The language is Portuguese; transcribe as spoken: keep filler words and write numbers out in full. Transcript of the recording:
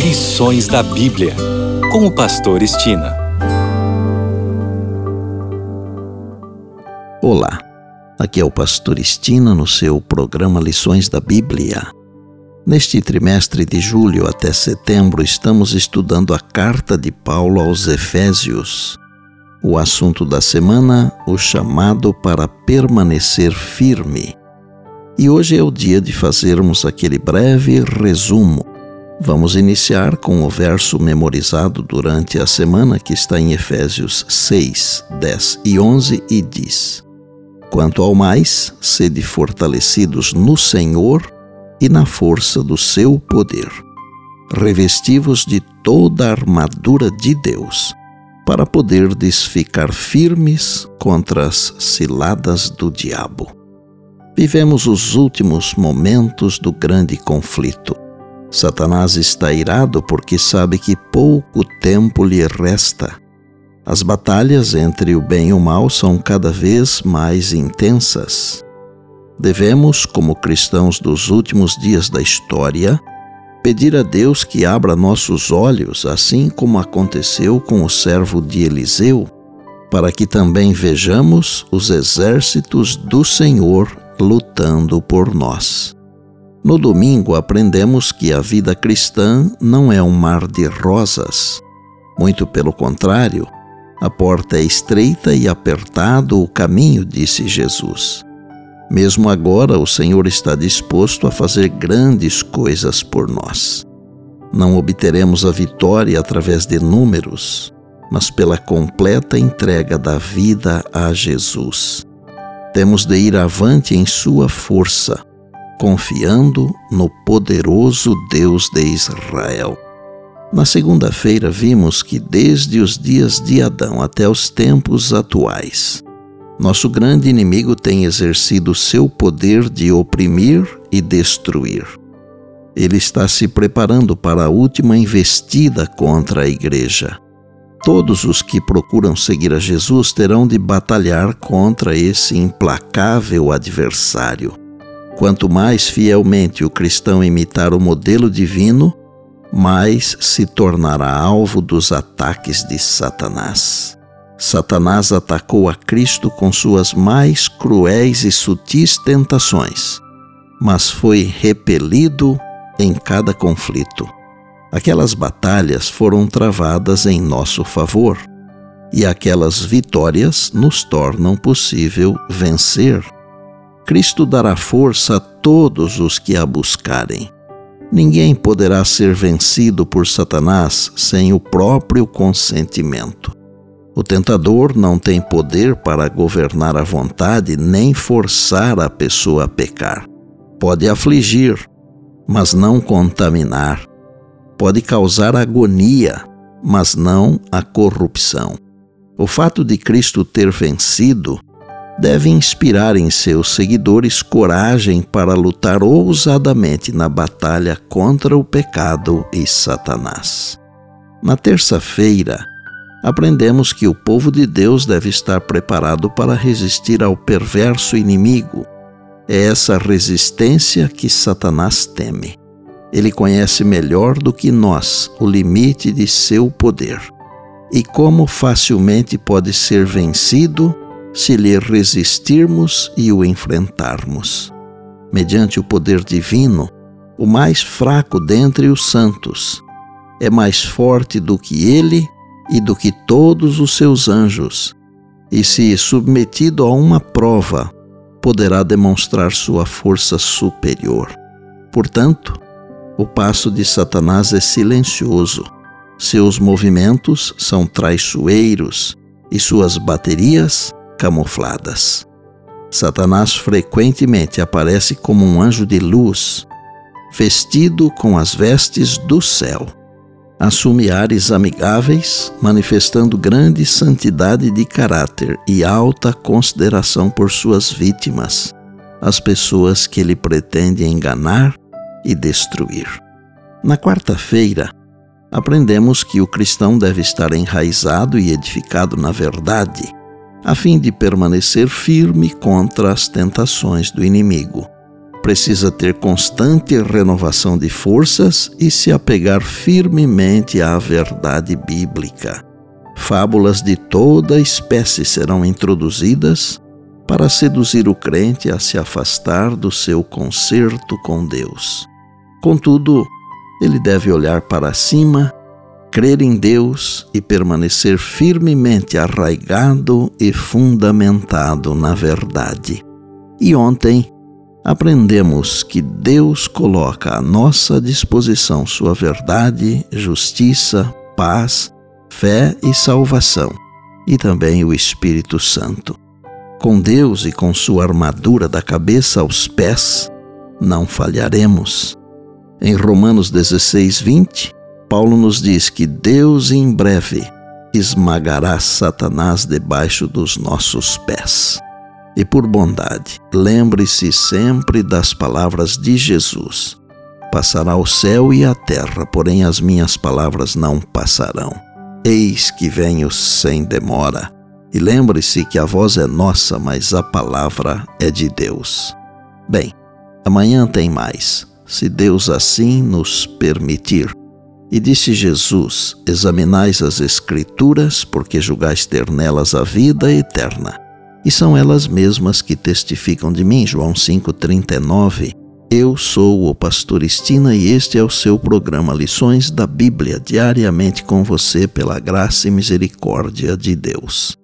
Lições da Bíblia, com o pastor Estina. Olá, aqui é o pastor Estina no seu programa Lições da Bíblia. Neste trimestre de julho até setembro estamos estudando a carta de Paulo aos Efésios. O assunto da semana, o chamado para permanecer firme. E hoje é o dia de fazermos aquele breve resumo. Vamos iniciar com o verso memorizado durante a semana que está em Efésios seis, dez e onze e diz: Quanto ao mais, sede fortalecidos no Senhor e na força do seu poder. Revesti-vos de toda a armadura de Deus, para poderdes ficar firmes contra as ciladas do diabo. Vivemos os últimos momentos do grande conflito. Satanás está irado porque sabe que pouco tempo lhe resta. As batalhas entre o bem e o mal são cada vez mais intensas. Devemos, como cristãos dos últimos dias da história, pedir a Deus que abra nossos olhos, assim como aconteceu com o servo de Eliseu, para que também vejamos os exércitos do Senhor lutando por nós. No domingo aprendemos que a vida cristã não é um mar de rosas. Muito pelo contrário, a porta é estreita e apertado o caminho, disse Jesus. Mesmo agora, o Senhor está disposto a fazer grandes coisas por nós. Não obteremos a vitória através de números, mas pela completa entrega da vida a Jesus. Temos de ir avante em sua força, confiando no poderoso Deus de Israel. Na segunda-feira vimos que desde os dias de Adão até os tempos atuais, nosso grande inimigo tem exercido seu poder de oprimir e destruir. Ele está se preparando para a última investida contra a igreja. Todos os que procuram seguir a Jesus terão de batalhar contra esse implacável adversário. Quanto mais fielmente o cristão imitar o modelo divino, mais se tornará alvo dos ataques de Satanás. Satanás atacou a Cristo com suas mais cruéis e sutis tentações, mas foi repelido em cada conflito. Aquelas batalhas foram travadas em nosso favor, e aquelas vitórias nos tornam possível vencer. Cristo dará força a todos os que a buscarem. Ninguém poderá ser vencido por Satanás sem o próprio consentimento. O tentador não tem poder para governar a vontade nem forçar a pessoa a pecar. Pode afligir, mas não contaminar. Pode causar agonia, mas não a corrupção. O fato de Cristo ter vencido deve inspirar em seus seguidores coragem para lutar ousadamente na batalha contra o pecado e Satanás. Na terça-feira, aprendemos que o povo de Deus deve estar preparado para resistir ao perverso inimigo. É essa resistência que Satanás teme. Ele conhece melhor do que nós o limite de seu poder e como facilmente pode ser vencido se lhe resistirmos e o enfrentarmos. Mediante o poder divino, o mais fraco dentre os santos é mais forte do que ele e do que todos os seus anjos, e se submetido a uma prova, poderá demonstrar sua força superior. Portanto, o passo de Satanás é silencioso, seus movimentos são traiçoeiros e suas baterias camufladas. Satanás frequentemente aparece como um anjo de luz, vestido com as vestes do céu. Assume ares amigáveis, manifestando grande santidade de caráter e alta consideração por suas vítimas, as pessoas que ele pretende enganar e destruir. Na quarta-feira, aprendemos que o cristão deve estar enraizado e edificado na verdade, a fim de permanecer firme contra as tentações do inimigo. Precisa ter constante renovação de forças e se apegar firmemente à verdade bíblica. Fábulas de toda espécie serão introduzidas para seduzir o crente a se afastar do seu concerto com Deus. Contudo, ele deve olhar para cima, crer em Deus e permanecer firmemente arraigado e fundamentado na verdade. E ontem aprendemos que Deus coloca à nossa disposição sua verdade, justiça, paz, fé e salvação, e também o Espírito Santo. Com Deus e com sua armadura da cabeça aos pés, não falharemos. Em Romanos dezesseis, vinte, Paulo nos diz que Deus em breve esmagará Satanás debaixo dos nossos pés. E por bondade, lembre-se sempre das palavras de Jesus. Passará o céu e a terra, porém as minhas palavras não passarão. Eis que venho sem demora. E lembre-se que a voz é nossa, mas a palavra é de Deus. Bem, amanhã tem mais, se Deus assim nos permitir. E disse Jesus: examinais as Escrituras, porque julgais ter nelas a vida eterna. E são elas mesmas que testificam de mim. João cinco, trinta e nove. Eu sou o pastor Estina e este é o seu programa Lições da Bíblia, diariamente com você pela graça e misericórdia de Deus.